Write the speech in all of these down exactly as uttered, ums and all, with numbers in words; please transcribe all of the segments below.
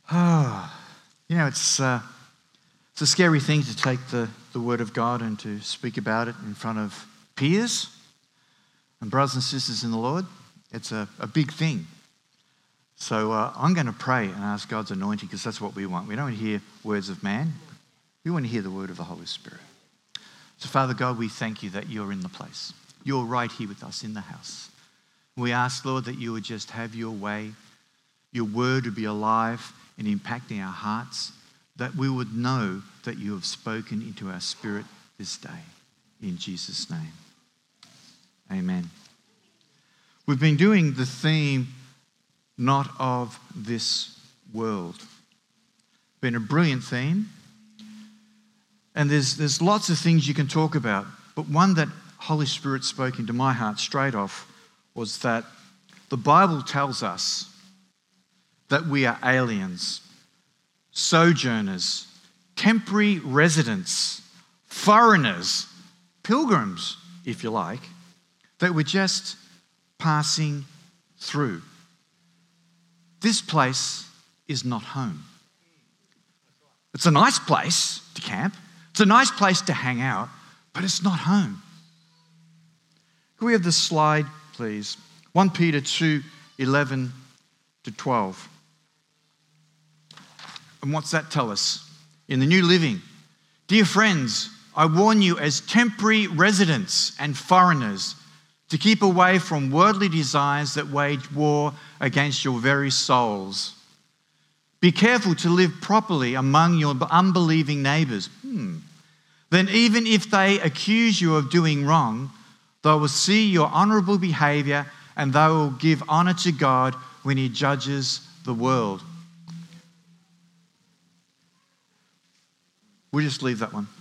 Oh, you know, it's uh, it's a scary thing to take the, the Word of God and to speak about it in front of peers and brothers and sisters in the Lord. It's a, a big thing. So uh, I'm going to pray and ask God's anointing, because that's what we want. We don't want to hear words of man. We want to hear the word of the Holy Spirit. So Father God, we thank you that you're in the place. You're right here with us in the house. We ask, Lord, that you would just have your way. Your word would be alive and impacting our hearts, that we would know that you have spoken into our spirit this day. In Jesus' name, amen. We've been doing the theme, not of this world. Been a brilliant theme. And there's, there's lots of things you can talk about, but one that Holy Spirit spoke into my heart straight off was that the Bible tells us that we are aliens, sojourners, temporary residents, foreigners, pilgrims, if you like, that we're just passing through. This place is not home. It's a nice place to camp. It's a nice place to hang out, but it's not home. Can we have this slide, please? First Peter two, eleven to twelve. And what's that tell us? In the New Living, dear friends, I warn you as temporary residents and foreigners to keep away from worldly desires that wage war against your very souls. Be careful to live properly among your unbelieving neighbours. Hmm. Then even if they accuse you of doing wrong, they will see your honourable behaviour and they will give honour to God when he judges the world. We'll just leave that one.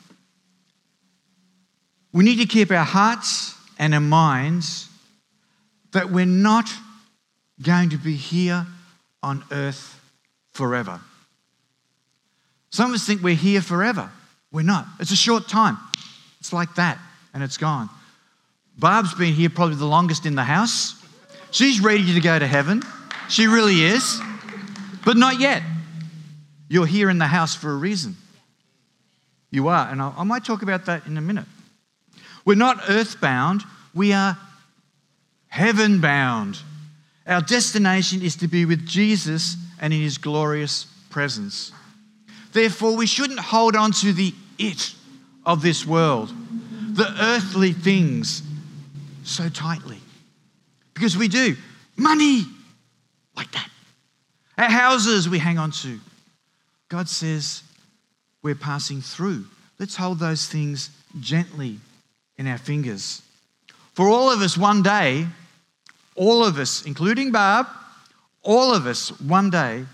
We need to keep our hearts and our minds that we're not going to be here on earth forever. Some of us think we're here forever. We're not. It's a short time. It's like that, and it's gone. Barb's been here probably the longest in the house. She's ready to go to heaven. She really is. But not yet. You're here in the house for a reason. You are, and I might talk about that in a minute. We're not earthbound. We are heaven-bound. Our destination is to be with Jesus and in his glorious presence. Therefore, we shouldn't hold on to the it of this world, the earthly things, so tightly. Because we do. Money, like that. Our houses we hang on to. God says we're passing through. Let's hold those things gently in our fingers. For all of us one day, all of us, including Barb, all of us one day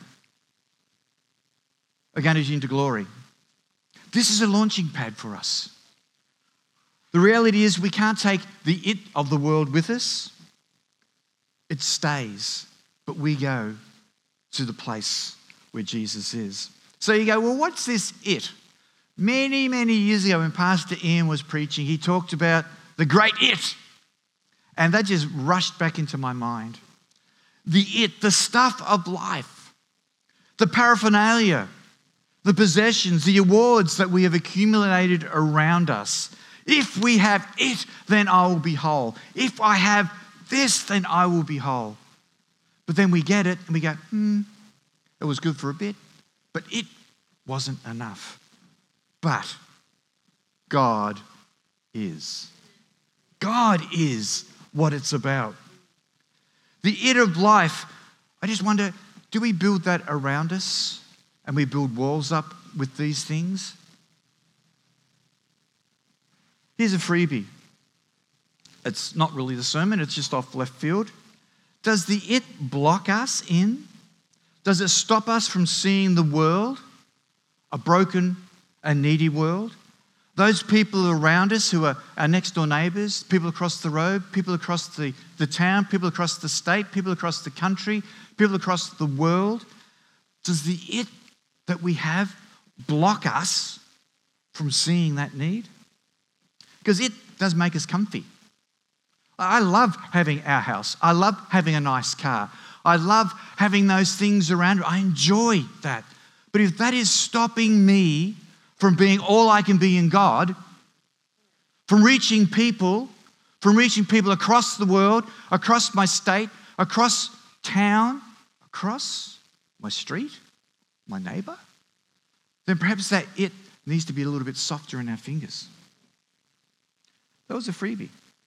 are going to get into glory. This is a launching pad for us. The reality is we can't take the it of the world with us. It stays, but we go to the place where Jesus is. So you go, well, what's this it? Many, many years ago when Pastor Ian was preaching, he talked about the great it. And that just rushed back into my mind. The it, the stuff of life, the paraphernalia, the possessions, the awards that we have accumulated around us. If we have it, then I will be whole. If I have this, then I will be whole. But then we get it and we go, hmm, it was good for a bit, but it wasn't enough. But God is. God is what it's about. The it of life, I just wonder, do we build that around us? And we build walls up with these things? Here's a freebie. It's not really the sermon, it's just off left field. Does the it block us in? Does it stop us from seeing the world, a broken and needy world? Those people around us who are our next door neighbours, people across the road, people across the, the town, people across the state, people across the country, people across the world. Does the it that we have block us from seeing that need? Because it does make us comfy. I love having our house. I love having a nice car. I love having those things around. I enjoy that. But if that is stopping me from being all I can be in God, from reaching people, from reaching people across the world, across my state, across town, across my street, my neighbour, then perhaps that it needs to be a little bit softer in our fingers. That was a freebie.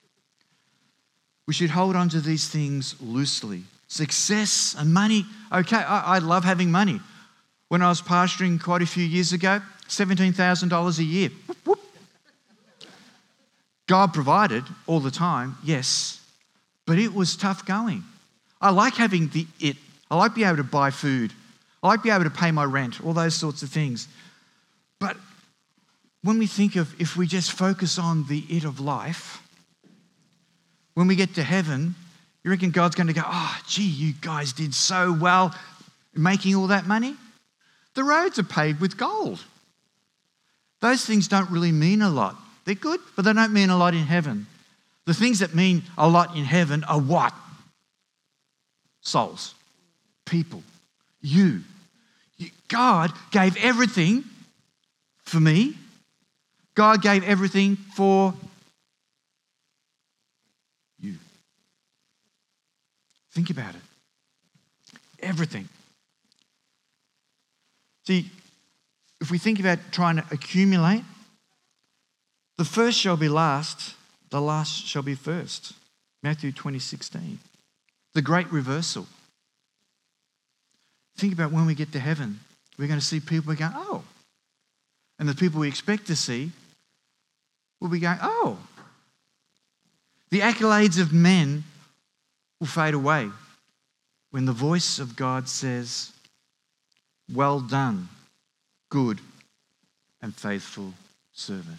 We should hold on to these things loosely. Success and money, okay, I, I love having money. When I was pastoring quite a few years ago, seventeen thousand dollars a year. Whoop, whoop. God provided all the time, yes, but it was tough going. I like having the it. I like being able to buy food. I like being able to pay my rent, all those sorts of things. But when we think of if we just focus on the it of life, when we get to heaven, you reckon God's going to go, oh, gee, you guys did so well making all that money? The roads are paved with gold. Those things don't really mean a lot. They're good, but they don't mean a lot in heaven. The things that mean a lot in heaven are what? Souls, people, you. you. God gave everything for me. God gave everything for you. Think about it. Everything. See, if we think about trying to accumulate, the first shall be last, the last shall be first. Matthew twenty sixteen. The great reversal. Think about when we get to heaven, we're going to see people going, oh. And the people we expect to see will be going, oh. The accolades of men will fade away when the voice of God says, well done, good and faithful servant.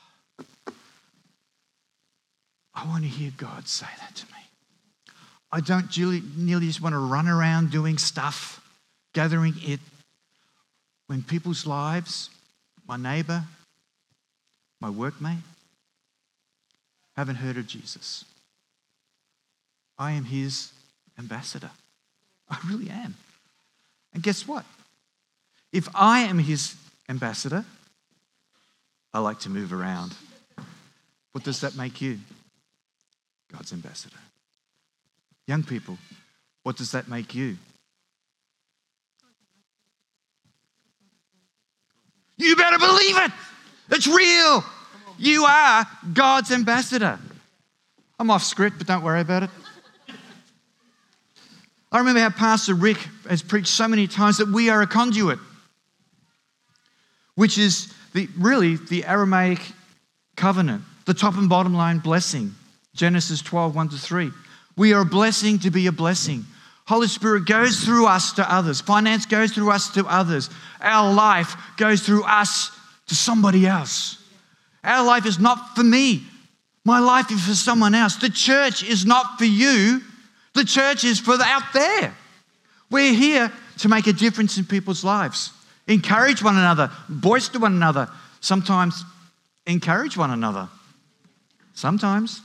I want to hear God say that to me. I don't nearly just want to run around doing stuff, gathering it, when people's lives, my neighbour, my workmate, haven't heard of Jesus. I am his ambassador. I really am. And guess what? If I am his ambassador, I like to move around. What does that make you? God's ambassador. Young people, what does that make you? You better believe it. It's real. You are God's ambassador. I'm off script, but don't worry about it. I remember how Pastor Rick has preached so many times that we are a conduit, which is the really the Aramaic covenant, the top and bottom line blessing. Genesis twelve, one to three. We are a blessing to be a blessing. Holy Spirit goes through us to others. Finance goes through us to others. Our life goes through us to somebody else. Our life is not for me. My life is for someone else. The church is not for you. The church is for the out there. We're here to make a difference in people's lives. Encourage one another. Voice to one another. Sometimes encourage one another. Sometimes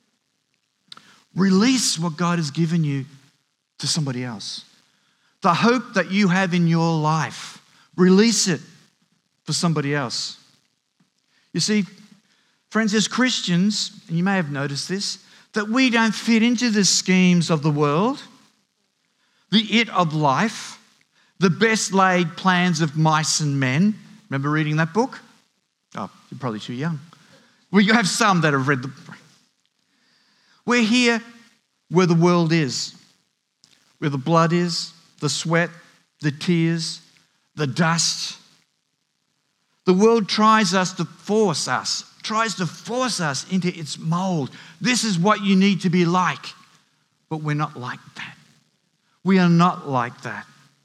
release what God has given you to somebody else. The hope that you have in your life, release it for somebody else. You see, friends, as Christians, and you may have noticed this, that we don't fit into the schemes of the world, the it of life, the best laid plans of mice and men. Remember reading that book? Oh, you're probably too young. Well, you have some that have read the book. We're here where the world is, where the blood is, the sweat, the tears, the dust. The world tries us to force us, tries to force us into its mold. This is what you need to be like. But we're not like that. We are not like that.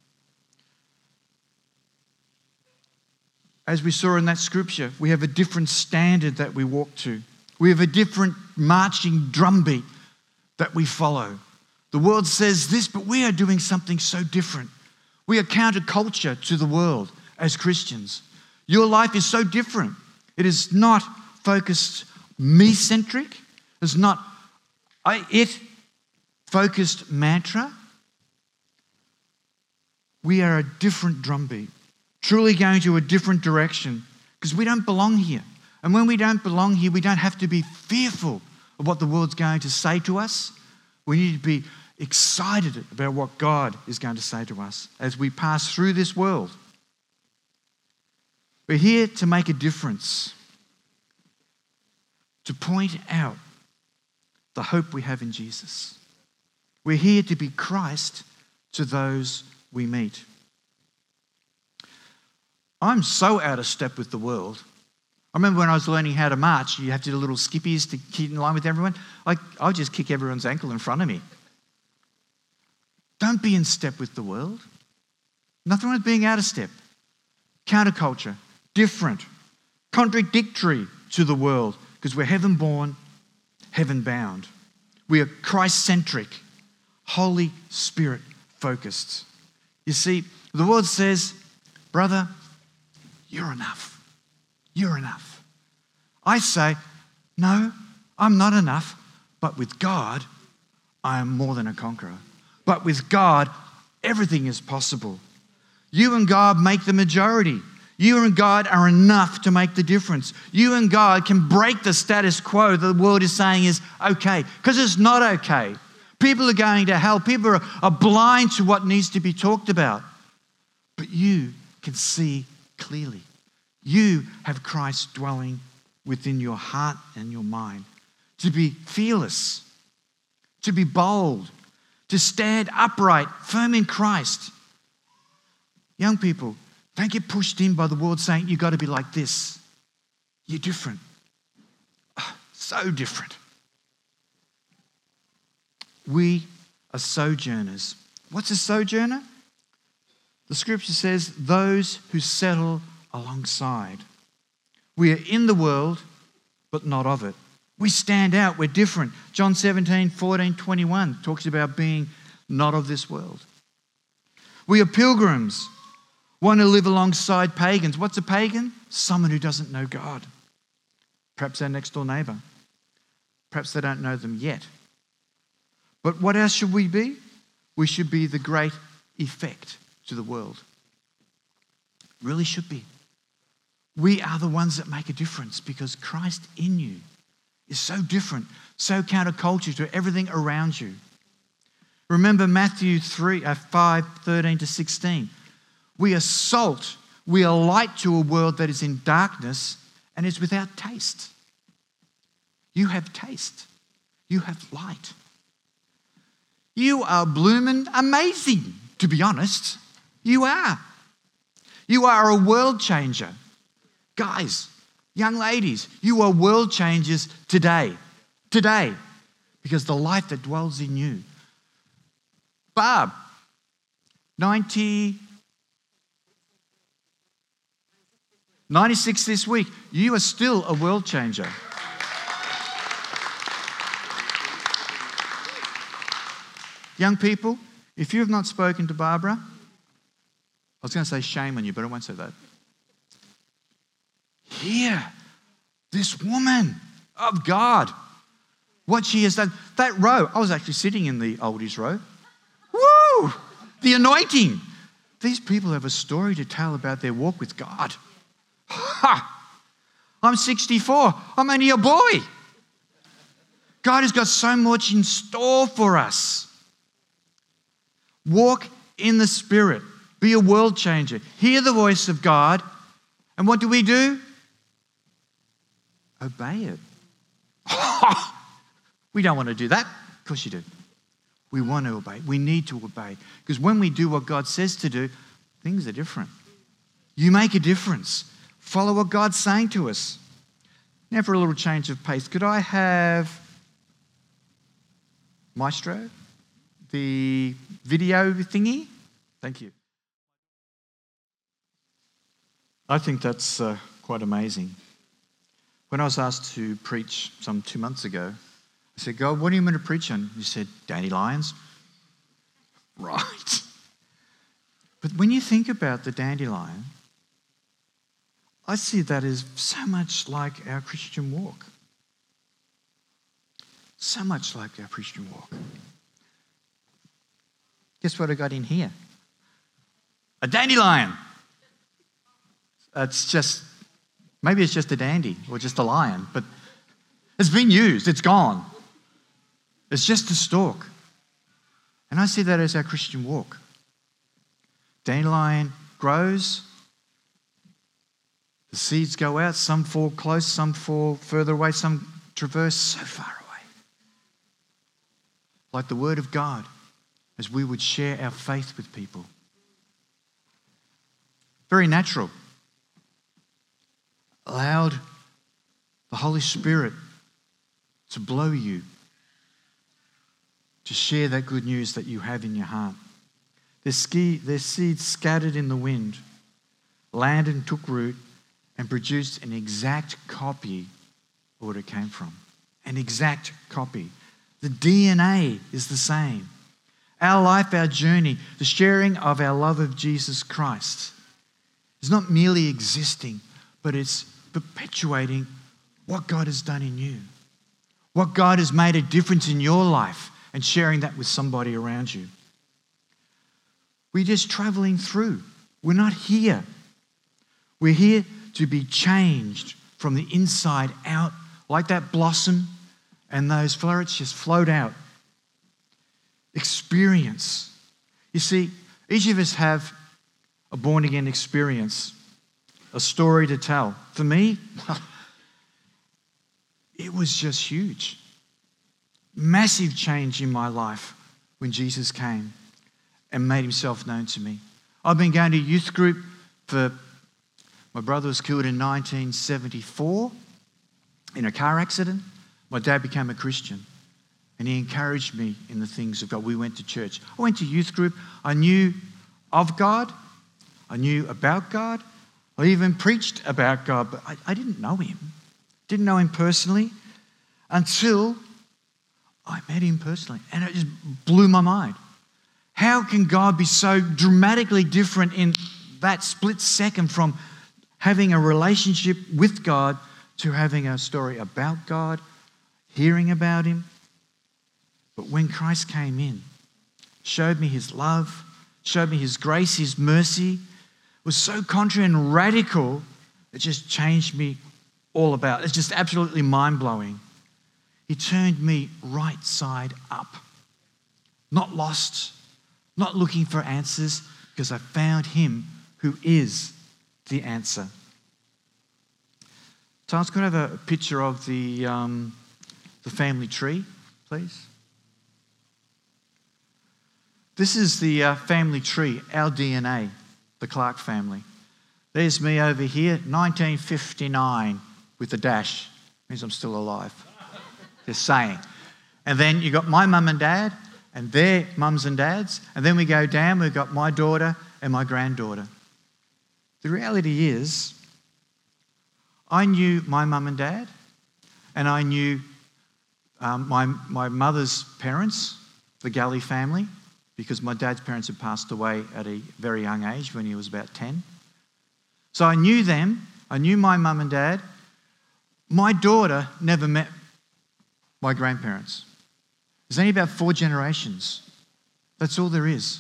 As we saw in that scripture, we have a different standard that we walk to. We have a different marching drumbeat that we follow. The world says this, but we are doing something so different. We are counterculture to the world as Christians. Your life is so different. It is not focused me-centric. It's not a it-focused mantra. We are a different drumbeat, truly going to a different direction because we don't belong here. And when we don't belong here, we don't have to be fearful of what the world's going to say to us. We need to be excited about what God is going to say to us as we pass through this world. We're here to make a difference, to point out the hope we have in Jesus. We're here to be Christ to those we meet. I'm so out of step with the world. I remember when I was learning how to march, you have to do little skippies to keep in line with everyone. Like, I would just kick everyone's ankle in front of me. Don't be in step with the world. Nothing wrong with being out of step. Counterculture, different, contradictory to the world because we're heaven-born, heaven-bound. We are Christ-centric, Holy Spirit-focused. You see, the world says, brother, you're enough. You're enough. I say, no, I'm not enough, but with God, I am more than a conqueror. But with God, everything is possible. You and God make the majority. You and God are enough to make the difference. You and God can break the status quo that the world is saying is okay, because it's not okay. People are going to hell. People are, are blind to what needs to be talked about. But you can see clearly. You have Christ dwelling within your heart and your mind. To be fearless, to be bold, to stand upright, firm in Christ. Young people, don't get pushed in by the world saying you've got to be like this. You're different. Oh, so different. We are sojourners. What's a sojourner? The scripture says those who settle alongside. We are in the world, but not of it. We stand out, we're different. John seventeen, fourteen, twenty-one talks about being not of this world. We are pilgrims, one who live alongside pagans. What's a pagan? Someone who doesn't know God. Perhaps our next door neighbour. Perhaps they don't know them yet. But what else should we be? We should be the great effect to the world. Really should be. We are the ones that make a difference because Christ in you is so different, so counterculture to everything around you. Remember Matthew three, uh, five, thirteen to sixteen. We are salt, we are light to a world that is in darkness and is without taste. You have taste. You have light. You are blooming amazing, to be honest. You are. You are a world changer. Guys, young ladies, you are world changers today. Today. Because the light that dwells in you. Barb, ninety, ninety-six this week. You are still a world changer. Young people, if you have not spoken to Barbara, I was going to say shame on you, but I won't say that. Hear this woman of God, what she has done. That row, I was actually sitting in the oldies row. Woo! The anointing. These people have a story to tell about their walk with God. Ha! I'm sixty-four. I'm only a boy. God has got so much in store for us. Walk in the Spirit. Be a world changer. Hear the voice of God. And what do we do? Obey it. We don't want to do that. Of course you do. We want to obey. We need to obey. Because when we do what God says to do, things are different. You make a difference. Follow what God's saying to us. Now for a little change of pace. Could I have Maestro? The video thingy? Thank you. I think that's uh, quite amazing. When I was asked to preach some two months ago, I said, God, what are you going to preach on? He said, dandelions. Right. But when you think about the dandelion, I see that as so much like our Christian walk. So much like our Christian walk. Guess what I got in here? A dandelion. It's just, maybe it's just a dandy or just a lion, but it's been used, it's gone. It's just a stalk. And I see that as our Christian walk. Dandelion grows, the seeds go out, some fall close, some fall further away, some traverse so far away. Like the Word of God, as we would share our faith with people. Very natural. Allowed the Holy Spirit to blow you, to share that good news that you have in your heart. Their, ski, their seeds scattered in the wind, landed and took root, and produced an exact copy of what it came from. An exact copy. The D N A is the same. Our life, our journey, the sharing of our love of Jesus Christ is not merely existing, but it's perpetuating what God has done in you. What God has made a difference in your life and sharing that with somebody around you. We're just traveling through. We're not here. We're here to be changed from the inside out, like that blossom and those flowers just float out. Experience. You see, each of us have a born-again experience, a story to tell. For me, it was just huge. Massive change in my life when Jesus came and made himself known to me. I've been going to youth group for, my brother was killed in nineteen seventy-four in a car accident. My dad became a Christian and he encouraged me in the things of God. We went to church. I went to youth group. I knew of God. I knew about God. I even preached about God, but I, I didn't know him. Didn't know him personally until I met him personally, and it just blew my mind. How can God be so dramatically different in that split second from having a relationship with God to having a story about God, hearing about him? But when Christ came in, showed me his love, showed me his grace, his mercy, was so contrary and radical, it just changed me all about. It's just absolutely mind-blowing. He turned me right side up. Not lost, not looking for answers, because I found him who is the answer. Charles, could I have a picture of the, um, the family tree, please? This is the uh, family tree, our D N A, the Clark family. There's me over here, nineteen fifty-nine with a dash. Means I'm still alive. Just saying. And then you got my mum and dad and their mums and dads. And then we go down, we've got my daughter and my granddaughter. The reality is, I knew my mum and dad, and I knew um, my, my mother's parents, the Galley family, because my dad's parents had passed away at a very young age when he was about ten. So I knew them, I knew my mum and dad. My daughter never met my grandparents. There's only about four generations. That's all there is.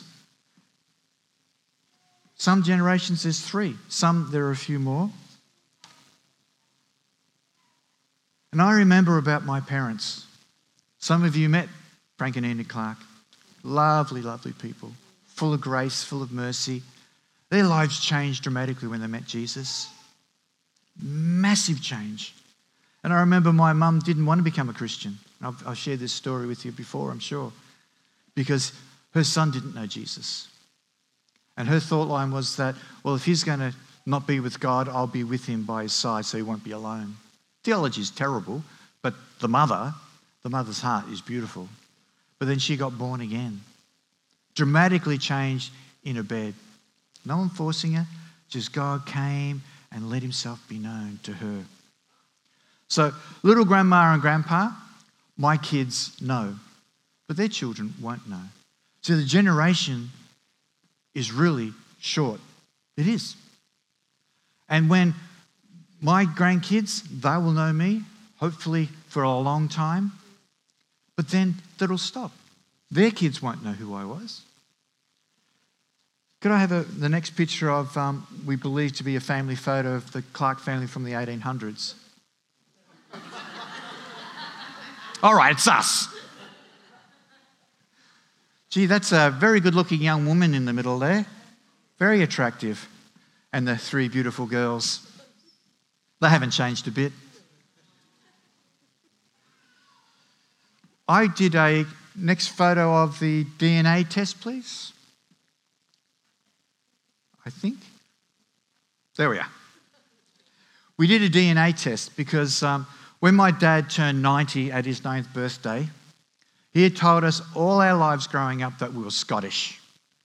Some generations there's three, some there are a few more. And I remember about my parents. Some of you met Frank and Enid Clark. Lovely, lovely people, full of grace, full of mercy. Their lives changed dramatically when they met Jesus. Massive change. And I remember my mum didn't want to become a Christian. I've, I've shared this story with you before, I'm sure, because her son didn't know Jesus. And her thought line was that, well, if he's going to not be with God, I'll be with him by his side so he won't be alone. Theology is terrible, but the mother, the mother's heart is beautiful. But then she got born again. Dramatically changed in her bed. No one forcing her, just God came and let himself be known to her. So little grandma and grandpa, my kids know, but their children won't know. So the generation is really short. It is. And when my grandkids, they will know me, hopefully for a long time, but then that'll stop. Their kids won't know who I was. Could I have a, the next picture of, um, we believe to be a family photo of the Clark family from the eighteen hundreds? All right, it's us. Gee, that's a very good-looking young woman in the middle there. Very attractive. And the three beautiful girls. They haven't changed a bit. I did a next photo of the D N A test, please. I think. There we are. We did a D N A test because um, when my dad turned ninety at his ninth birthday, he had told us all our lives growing up that we were Scottish.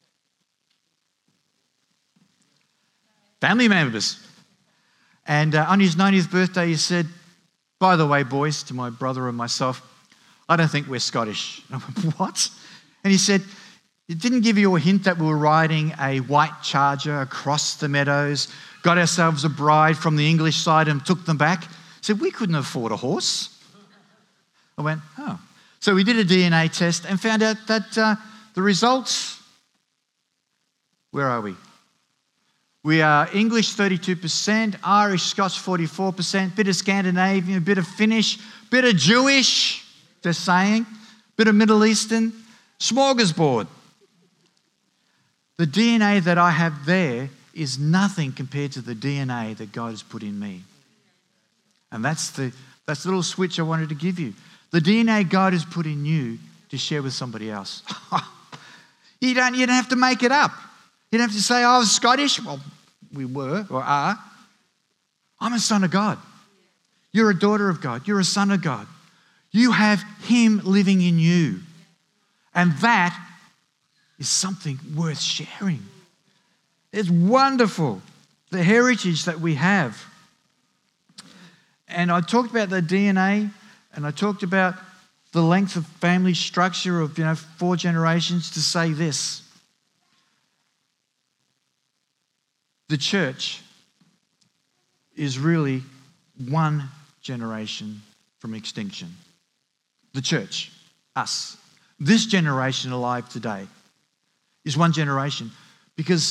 Family members. And uh, on his ninetieth birthday, he said, by the way, boys, to my brother and myself, I don't think we're Scottish. And I went, what? And he said, it didn't give you a hint that we were riding a white charger across the meadows, got ourselves a bride from the English side and took them back. He said, we couldn't afford a horse. I went, oh. So we did a D N A test and found out that uh, the results, where are we? We are English thirty-two percent, Irish, Scots forty-four percent, bit of Scandinavian, bit of Finnish, bit of Jewish, just saying, bit of Middle Eastern, smorgasbord. The D N A that I have there is nothing compared to the D N A that God has put in me. And that's the, that's the little switch I wanted to give you. The D N A God has put in you to share with somebody else. you, don't, you don't have to make it up. You don't have to say, oh, I was Scottish. Well, we were or are. I'm a son of God. You're a daughter of God. You're a son of God. You have Him living in you. And that is something worth sharing. It's wonderful, the heritage that we have. And I talked about the D N A, and I talked about the length of family structure of, you know, four generations to say this. The church is really one generation from extinction. The church, us, this generation alive today is one generation, because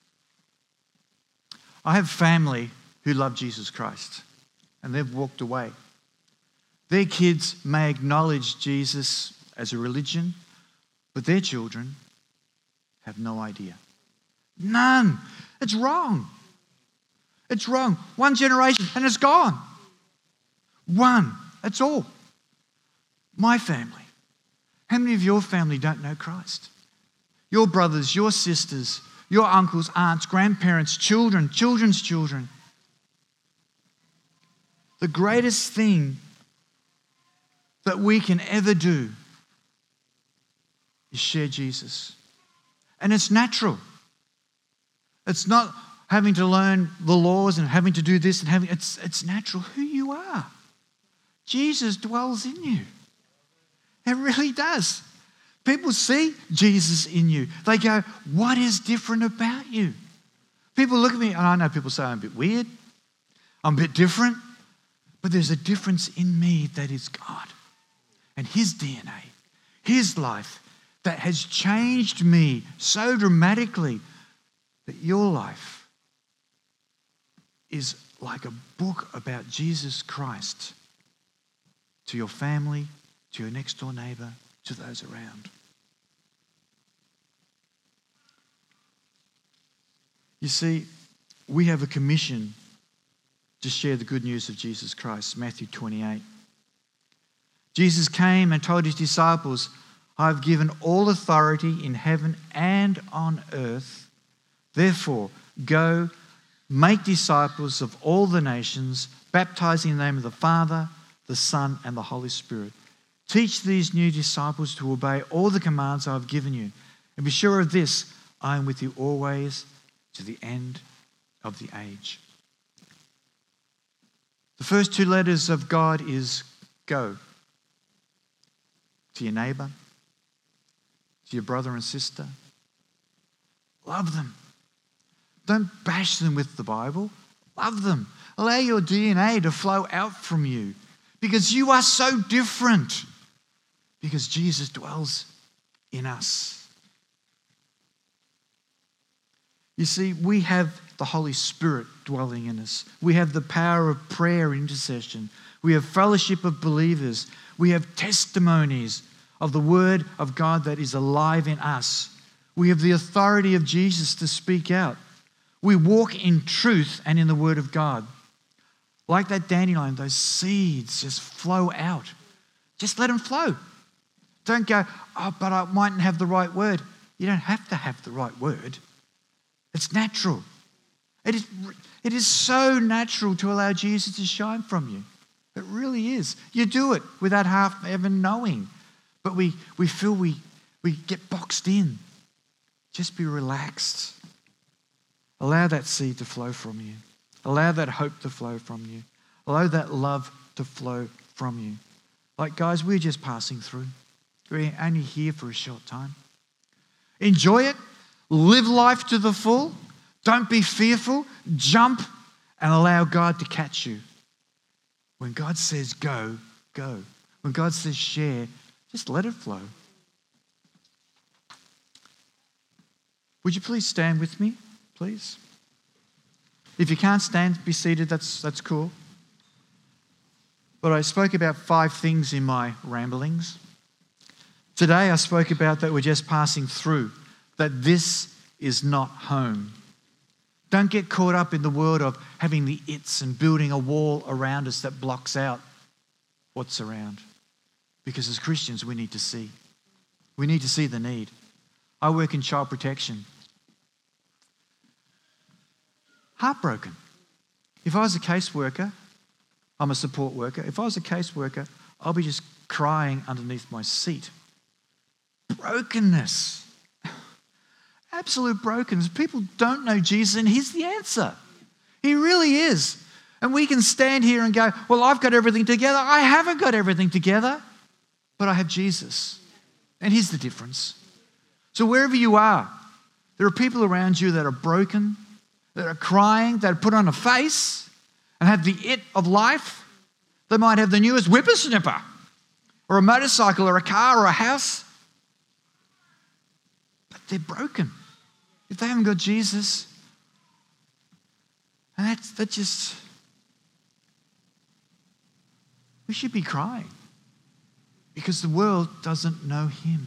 I have family who love Jesus Christ and they've walked away. Their kids may acknowledge Jesus as a religion, but their children have no idea. None. It's wrong. It's wrong. One generation and it's gone. One. That's all. My family. How many of your family don't know Christ? Your brothers, your sisters, your uncles, aunts, grandparents, children, children's children. The greatest thing that we can ever do is share Jesus. And it's natural. It's not having to learn the laws and having to do this and having, it's, it's natural who you are. Jesus dwells in you. It really does. People see Jesus in you. They go, what is different about you? People look at me, and I know people say I'm a bit weird, I'm a bit different, but there's a difference in me that is God and His D N A, His life that has changed me so dramatically that your life is like a book about Jesus Christ to your family, to your next door neighbour, to those around. You see, we have a commission to share the good news of Jesus Christ, Matthew twenty-eight. Jesus came and told His disciples, I have given all authority in heaven and on earth. Therefore, go, make disciples of all the nations, baptizing in the name of the Father, the Son, and the Holy Spirit. Teach these new disciples to obey all the commands I have given you. And be sure of this, I am with you always to the end of the age. The first two letters of God is go. To your neighbour, to your brother and sister. Love them. Don't bash them with the Bible. Love them. Allow your D N A to flow out from you, because you are so different, because Jesus dwells in us. You see, we have the Holy Spirit dwelling in us. We have the power of prayer and intercession. We have fellowship of believers. We have testimonies of the word of God that is alive in us. We have the authority of Jesus to speak out. We walk in truth and in the word of God. Like that dandelion, those seeds just flow out. Just let them flow. Don't go, oh, but I mightn't have the right word. You don't have to have the right word. It's natural. It is, it is so natural to allow Jesus to shine from you. It really is. You do it without half even knowing. But we, we feel we, we get boxed in. Just be relaxed. Allow that seed to flow from you. Allow that hope to flow from you. Allow that love to flow from you. Like, guys, we're just passing through. We're only here for a short time. Enjoy it. Live life to the full. Don't be fearful. Jump and allow God to catch you. When God says go, go. When God says share, just let it flow. Would you please stand with me, please? If you can't stand, be seated, that's, that's cool. But I spoke about five things in my ramblings. Today I spoke about that we're just passing through, that this is not home. Don't get caught up in the world of having the its and building a wall around us that blocks out what's around. Because as Christians, we need to see. We need to see the need. I work in child protection. Heartbroken. If I was a caseworker, I'm a support worker. If I was a caseworker, I'll be just crying underneath my seat. Brokenness. Absolute brokenness. People don't know Jesus, and He's the answer. He really is. And we can stand here and go, well, I've got everything together. I haven't got everything together, but I have Jesus. And He's the difference. So wherever you are, there are people around you that are broken, that are crying, that are put on a face and have the it of life. They might have the newest whippersnapper or a motorcycle or a car or a house, but they're broken. If they haven't got Jesus, and that's that just, we should be crying because the world doesn't know Him.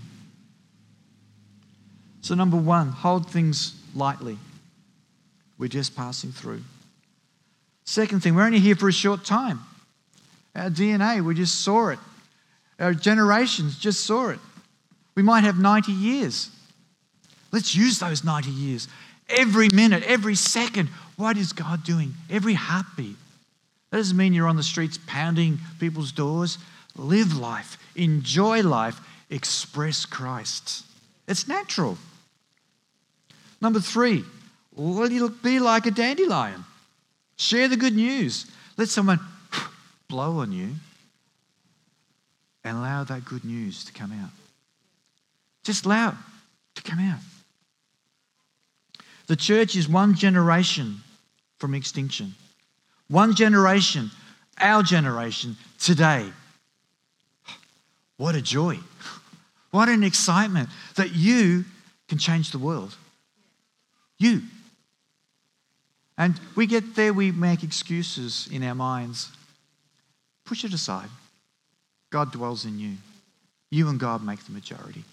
So number one, hold things lightly. We're just passing through. Second thing, we're only here for a short time. Our D N A, we just saw it. Our generations just saw it. We might have ninety years. Let's use those ninety years. Every minute, every second, what is God doing? Every heartbeat. That doesn't mean you're on the streets pounding people's doors. Live life, enjoy life, express Christ. It's natural. Number three, be like a dandelion. Share the good news. Let someone blow on you and allow that good news to come out. Just allow it to come out. The church is one generation from extinction. One generation, our generation, today. What a joy. What an excitement that you can change the world. You. And we get there, we make excuses in our minds. Push it aside. God dwells in you. You and God make the majority.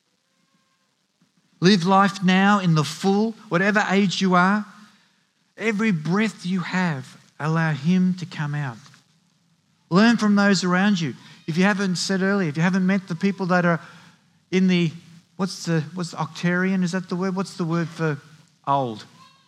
Live life now in the full, whatever age you are. Every breath you have, allow Him to come out. Learn from those around you. If you haven't said earlier, if you haven't met the people that are in the, what's the, what's the octarian? Is that the word? What's the word for old?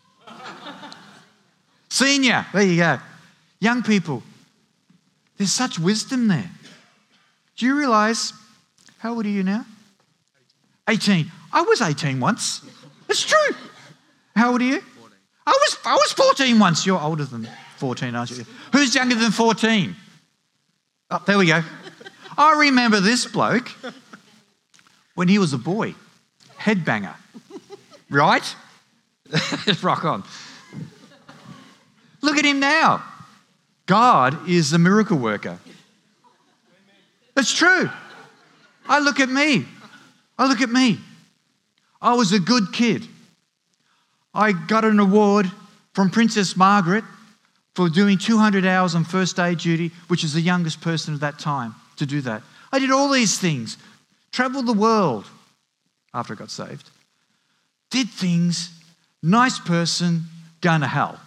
Senior. There you go. Young people. There's such wisdom there. Do you realise, how old are you now? eighteen. I was eighteen once. It's true. How old are you? fourteen. I was, I was fourteen once. You're older than fourteen, aren't you? Who's younger than fourteen? Oh, there we go. I remember this bloke when he was a boy. Headbanger. Right? Rock on. Look at him now. God is the miracle worker. It's true. I look at me. I look at me. I was a good kid. I got an award from Princess Margaret for doing two hundred hours on first aid duty, which is the youngest person at that time to do that. I did all these things, traveled the world after I got saved, did things, nice person, going to hell.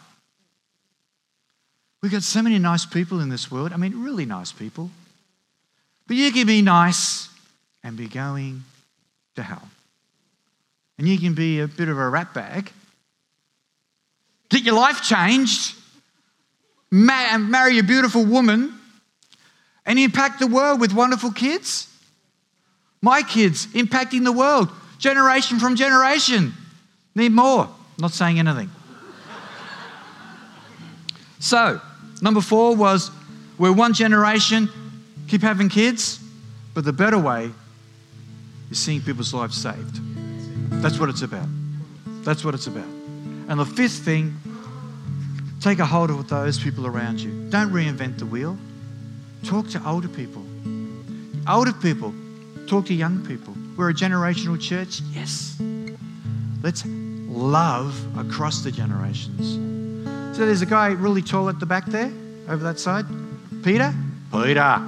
We've got so many nice people in this world. I mean, really nice people. But you can be nice and be going to hell. And you can be a bit of a rat bag, get your life changed, ma- marry a beautiful woman, and impact the world with wonderful kids. My kids impacting the world, generation from generation. Need more. Not saying anything. So, number four was we're one generation, keep having kids, but the better way is seeing people's lives saved. That's what it's about. That's what it's about. And the fifth thing, take a hold of those people around you. Don't reinvent the wheel. Talk to older people. Older people, talk to young people. We're a generational church. Yes. Let's love across the generations. So there's a guy really tall at the back there, over that side. Peter? Peter.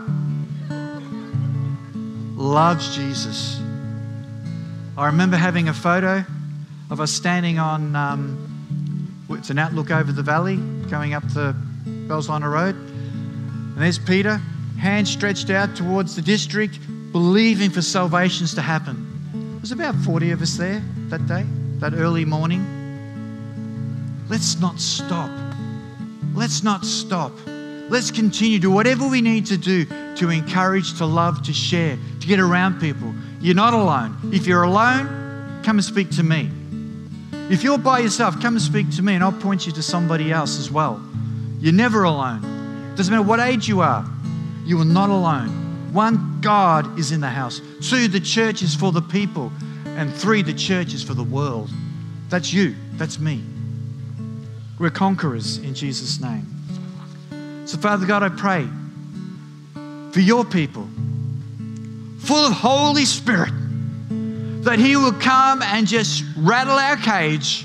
Loves Jesus. I remember having a photo of us standing on, um, it's an outlook over the valley, going up the Belsliner Road. And there's Peter, hands stretched out towards the district, believing for salvations to happen. There was about forty of us there that day, that early morning. Let's not stop. Let's not stop. Let's continue to do whatever we need to do to encourage, to love, to share, to get around people. You're not alone. If you're alone, come and speak to me. If you're by yourself, come and speak to me and I'll point you to somebody else as well. You're never alone. Doesn't matter what age you are, you are not alone. One, God is in the house. Two, the church is for the people. And three, the church is for the world. That's you. That's me. We're conquerors in Jesus' name. So, Father God, I pray for your people, full of Holy Spirit, that He will come and just rattle our cage,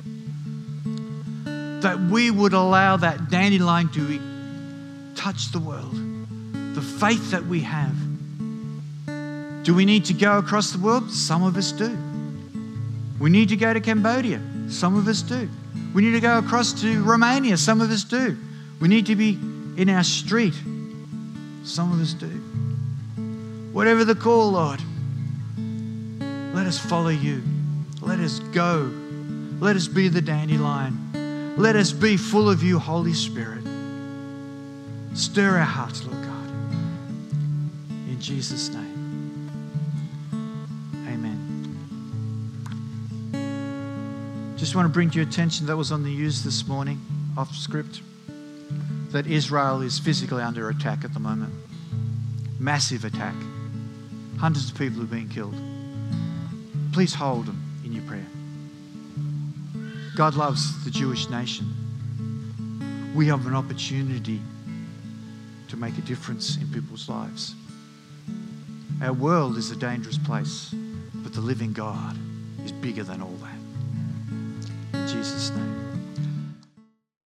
that we would allow that dandelion to touch the world, the faith that we have. Do we need to go across the world? Some of us do. We need to go to Cambodia. Some of us do. We need to go across to Romania. Some of us do. We need to be in our street. Some of us do. Whatever the call, Lord, let us follow you. Let us go. Let us be the dandelion. Let us be full of you, Holy Spirit. Stir our hearts, Lord God. In Jesus' name. Just want to bring to your attention that was on the news this morning, off script, that Israel is physically under attack at the moment. Massive attack. Hundreds of people are being killed. Please hold them in your prayer. God loves the Jewish nation. We have an opportunity to make a difference in people's lives. Our world is a dangerous place, but the living God is bigger than all that. In Jesus' name.